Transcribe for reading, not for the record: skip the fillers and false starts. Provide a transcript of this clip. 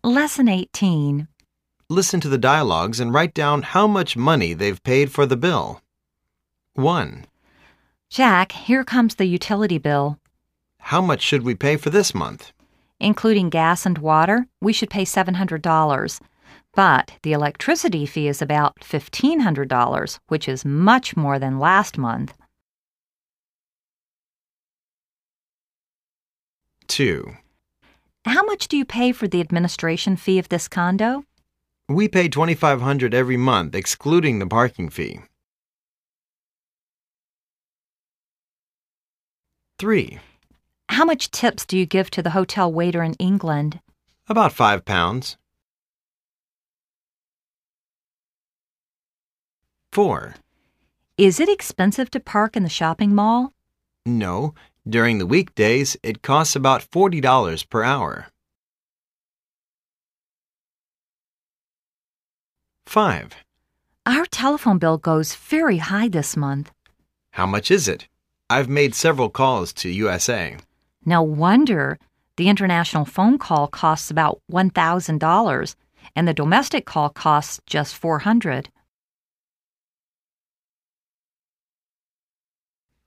Lesson 18. Listen to the dialogues and write down how much money they've paid for the bill. 1. Jack, here comes the utility bill. How much should we pay for this month? Including gas and water, we should pay $700. But the electricity fee is about $1,500, which is much more than last month. 2. How much do you pay for the administration fee of this condo? We pay $2,500 every month, excluding the parking fee. 3. How much tips do you give to the hotel waiter in England? About £5. 4. Is it expensive to park in the shopping mall? No, during the weekdays, it costs about $40 per hour. 5. Our telephone bill goes very high this month. How much is it? I've made several calls to USA. No wonder. The international phone call costs about $1,000, and the domestic call costs just $400.